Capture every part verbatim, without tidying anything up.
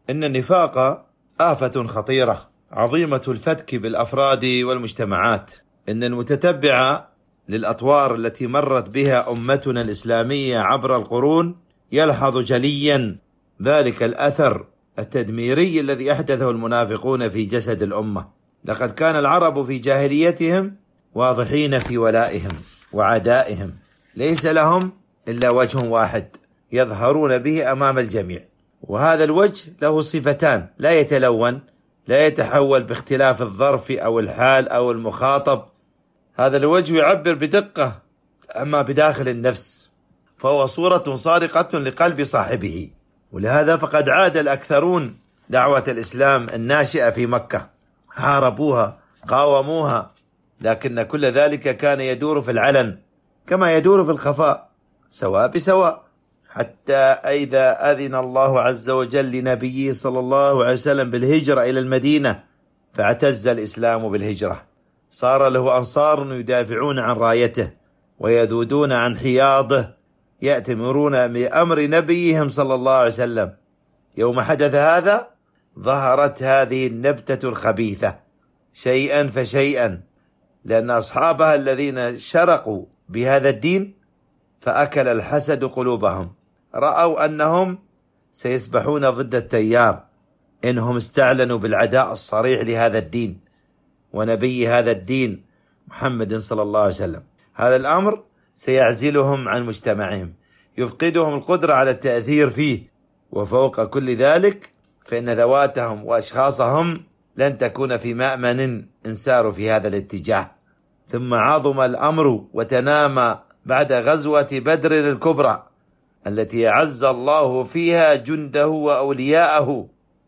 إن النفاق آفة خطيرة عظيمة الفتك بالأفراد والمجتمعات. إن المتتبع للأطوار التي مرت بها أمتنا الإسلامية عبر القرون يلحظ جليا ذلك الأثر التدميري الذي أحدثه المنافقون في جسد الأمة. لقد كان العرب في جاهليتهم واضحين في ولائهم وعدائهم، ليس لهم إلا وجه واحد يظهرون به أمام الجميع، وهذا الوجه له صفتان لا يتلون، لا يتحول باختلاف الظرف أو الحال أو المخاطب. هذا الوجه يعبر بدقة أما بداخل النفس، فهو صورة صادقة لقلب صاحبه. ولهذا فقد عاد الأكثرون دعوة الإسلام الناشئة في مكة، حاربوها قاوموها، لكن كل ذلك كان يدور في العلن كما يدور في الخفاء سواء بسواء، حتى إذا أذن الله عز وجل لنبيه صلى الله عليه وسلم بالهجرة إلى المدينة فاعتز الإسلام بالهجرة، صار له أنصار يدافعون عن رايته ويذودون عن حياضه، يأتمرون بأمر نبيهم صلى الله عليه وسلم. يوم حدث هذا ظهرت هذه النبتة الخبيثة شيئا فشيئا، لأن أصحابها الذين شرقوا بهذا الدين فأكل الحسد قلوبهم، رأوا أنهم سيسبحون ضد التيار إنهم استعلنوا بالعداء الصريح لهذا الدين ونبي هذا الدين محمد صلى الله عليه وسلم. هذا الأمر سيعزلهم عن مجتمعهم، يفقدهم القدرة على التأثير فيه، وفوق كل ذلك فإن ذواتهم وأشخاصهم لن تكون في مأمن إن ساروا في هذا الاتجاه. ثم عظم الأمر وتنامى بعد غزوة بدر الكبرى التي أعز الله فيها جنده وأولياءه،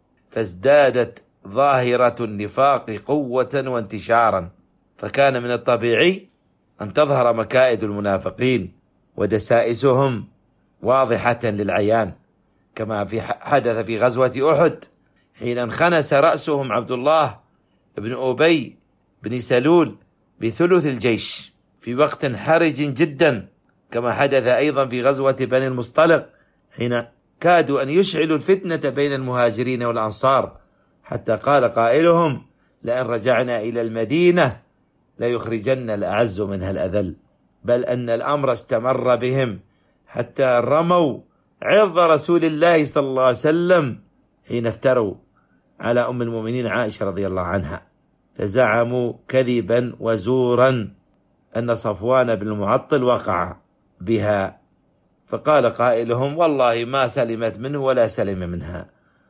فازدادت ظاهرة النفاق قوة وانتشارا، فكان من الطبيعي أن تظهر مكائد المنافقين ودسائسهم واضحة للعيان، كما في حدث في غزوة أحد حين انخنس رأسهم عبد الله بن أبي بن سلول بثلث الجيش في وقت حرج جدا، كما حدث أيضا في غزوة بني المصطلق حين كادوا أن يشعلوا الفتنة بين المهاجرين والأنصار، حتى قال قائلهم: لئن رجعنا إلى المدينة ليخرجن الأعز منها الأذل. بل أن الأمر استمر بهم حتى رموا عرض رسول الله صلى الله عليه وسلم حين افتروا على أم المؤمنين عائشة رضي الله عنها، فزعموا كذبا وزورا أن صفوان بن المعطل وقع بها، فقال قائلهم: والله ما سلمت منه ولا سلم منها،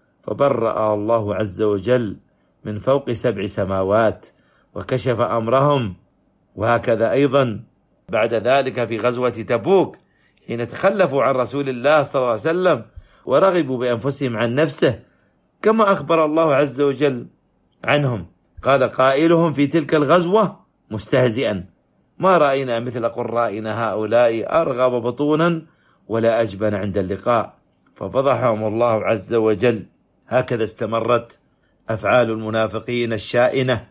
فبرأ الله عز وجل من فوق سبع سماوات وكشف أمرهم. وهكذا أيضا بعد ذلك في غزوة تبوك حين تخلفوا عن رسول الله صلى الله عليه وسلم ورغبوا بأنفسهم عن نفسه، كما أخبر الله عز وجل عنهم، قال قائلهم في تلك الغزوة مستهزئا: ما رأينا مثل قرائنا هؤلاء أرغب بطونا ولا أجبن عند اللقاء، ففضحهم الله عز وجل. هكذا استمرت أفعال المنافقين الشائنة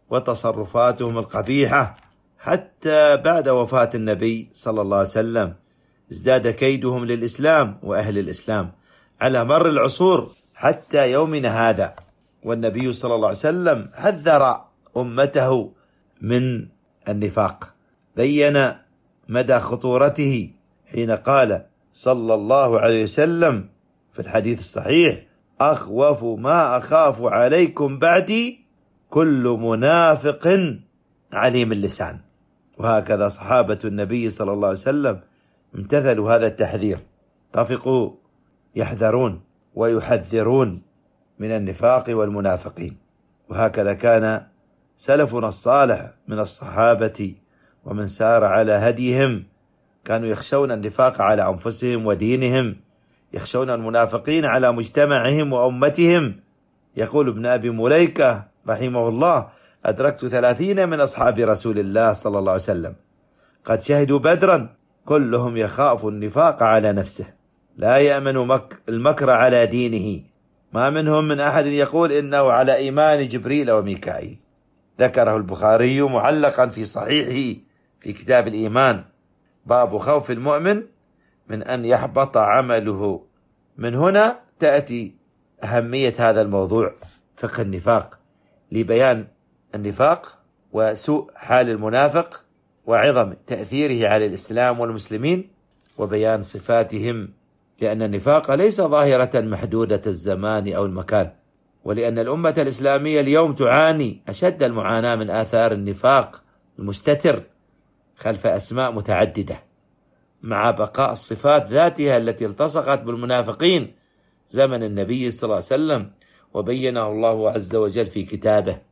وتصرفاتهم القبيحة حتى بعد وفاة النبي صلى الله عليه وسلم، ازداد كيدهم للإسلام وأهل الإسلام على مر العصور حتى يومنا هذا. والنبي صلى الله عليه وسلم حذر أمته من النفاق، بين مدى خطورته حين قال صلى الله عليه وسلم في الحديث الصحيح: أخوف ما أخاف عليكم بعدي كل منافق عليم اللسان. وهكذا صحابة النبي صلى الله عليه وسلم امتثلوا هذا التحذير، طفقوا يحذرون ويحذرون من النفاق والمنافقين. وهكذا كان سلفنا الصالح من الصحابة ومن سار على هديهم، كانوا يخشون النفاق على أنفسهم ودينهم، يخشون المنافقين على مجتمعهم وأمتهم. يقول ابن أبي مليكة رحمه الله: أدركت ثلاثين من أصحاب رسول الله صلى الله عليه وسلم قد شهدوا بدرا، كلهم يخاف النفاق على نفسه، لا يأمن المكر على دينه، ما منهم من أحد يقول إنه على إيمان جبريل وميكائيل. ذكره البخاري معلقا في صحيحه في كتاب الإيمان، باب خوف المؤمن من أن يحبط عمله. من هنا تأتي أهمية هذا الموضوع فقه النفاق لبيان النفاق وسوء حال المنافق وعظم تأثيره على الإسلام والمسلمين وبيان صفاتهم، لأن النفاق ليس ظاهرة محدودة الزمان أو المكان، ولأن الأمة الإسلامية اليوم تعاني أشد المعاناة من آثار النفاق المستتر خلف أسماء متعددة، مع بقاء الصفات ذاتها التي التصقت بالمنافقين زمن النبي صلى الله عليه وسلم وبينه الله عز وجل في كتابه.